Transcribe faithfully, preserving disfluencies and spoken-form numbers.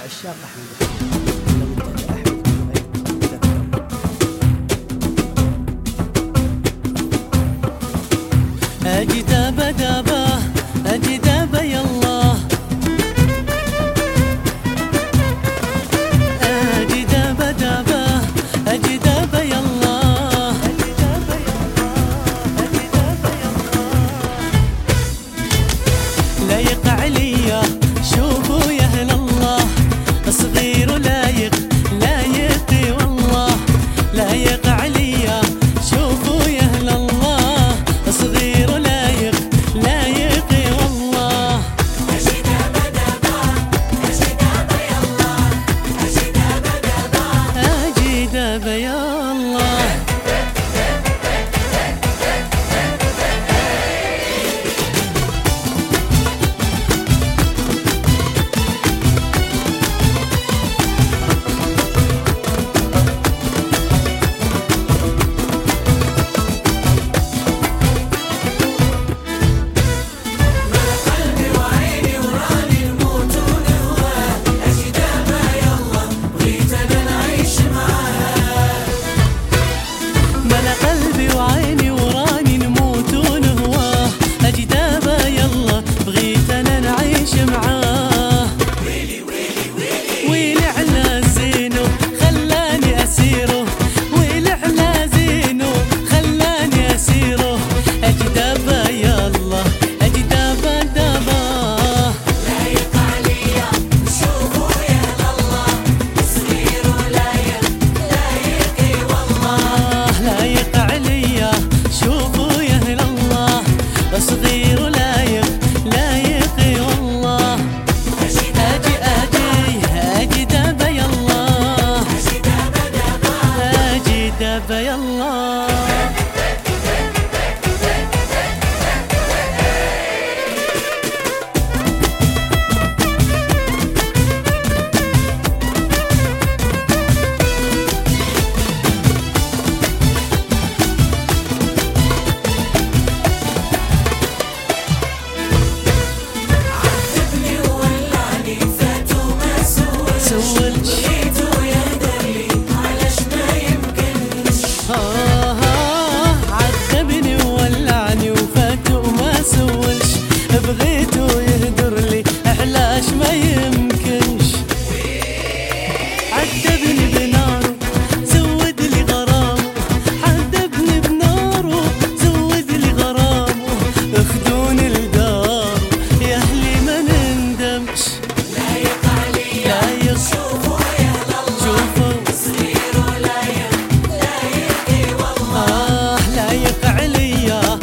عشاق أحمد لو انت أحمد أجي دابا دابا أجي دابا يالله أجي دابا دابا أجي دابا يالله أجي دابا يالله أجي دابا يالله لايق عليا شوفوا يا أهل الله صغير لايق لايق والله لايق عليا شوفوا يا أهل الله صغير لايق لايق والله أجي دابا دابا أجي دابا يالله أجي دابا دابا أجي دابا يالله ملا قلبي وعيني وراني نموت ونهواه أجي دابا يلا بغيت أنا نعيش معاه ويلي ويلي ويلي ويلي على زينو خلاني أسيره ويلي على زينو خلاني أسيره أجي دابا يلا أجي دابا دابا لايق عليا شوفوا يا أهل الله صغير ولايق لايق والله آه لايق عليا شوفوا يا أهل الله صغير لايق لايق والله أجي أجي أجي أجي دابا يلا أجي دابا دابا أجي دابا يلا عذبني وولعني فات وما سولش سولش بغيته يهدرلي علاش ما يمكنش آه آه عذبني وولعني وفات وما سولش بغيته يهدر لي علاش ما يمكنش عذبني بناره زود لي غرامه عذبني بناره زود لي غرامه اخدوني لداره يا اهلي ما نندمش لايق عليا لايق شوفوا يا أهل الله شوفوا صغير ولايق لايق والله آه لايق عليا